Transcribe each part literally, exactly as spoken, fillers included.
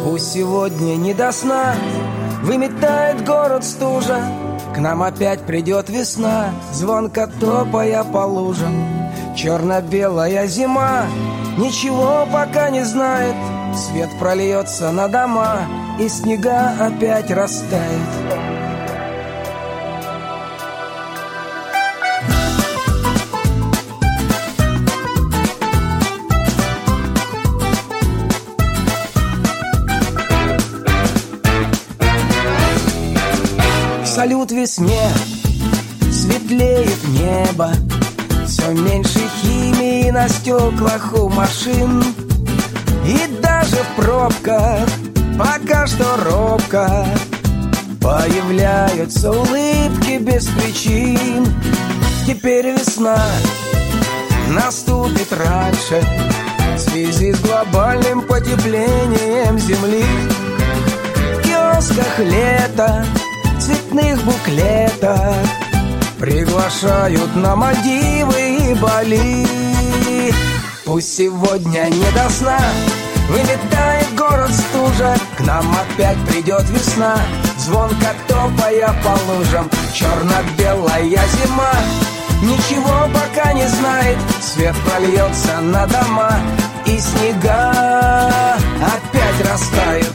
Пусть сегодня не до сна выметает город стужа, к нам опять придет весна, звонко топая по лужам. Черно-белая зима ничего пока не знает, свет прольется на дома, и снега опять растает. Салют весне, светлеет небо, все меньше химии на стеклах у машин. И даже в пробках пока что робко появляются улыбки без причин. Теперь весна наступит раньше в связи с глобальным потеплением Земли. В киосках лето, цветных буклетах приглашают на Мальдивы и Бали. Пусть сегодня не до сна выметает город стужа, к нам опять придет весна, звонко топая по лужам. Черно-белая зима ничего пока не знает, свет прольется на дома, и снега опять растают.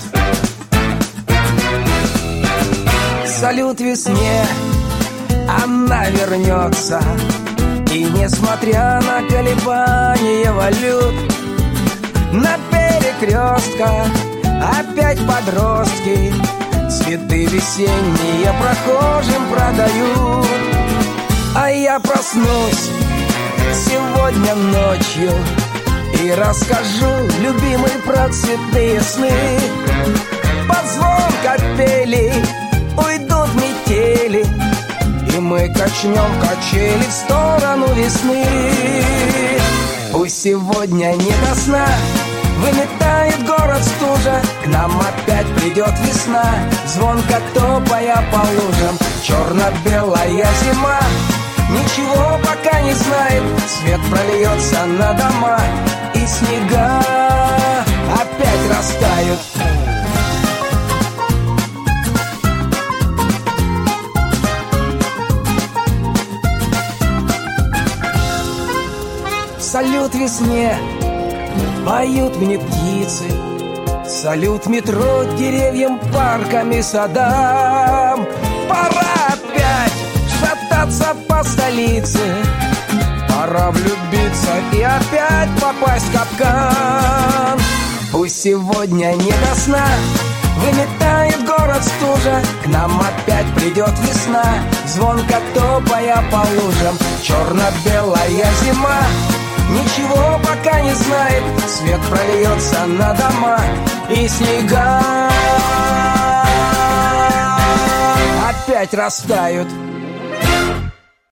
Салют весне, она вернется, и несмотря на колебания валют, на перекрестках опять подростки цветы весенние прохожим продают. А я проснусь сегодня ночью и расскажу любимой про цветные сны. Под звон капелей уйдут метели, и мы качнем качели в сторону весны. Пусть сегодня не до сна выметает город стужа, к нам опять придет весна, звонко топая по лужам. Черно-белая зима ничего пока не знает, свет прольется на дома, и снега опять растают. Салют весне, поют мне птицы, салют метро деревьям, паркам и садам. Пора опять шататься по столице, пора влюбиться и опять попасть в капкан. Пусть сегодня не до сна выметает город стужа, к нам опять придет весна, звонко топая по лужам. Черно-белая зима ничего пока не знает, свет прольется на дома, и снега опять растают.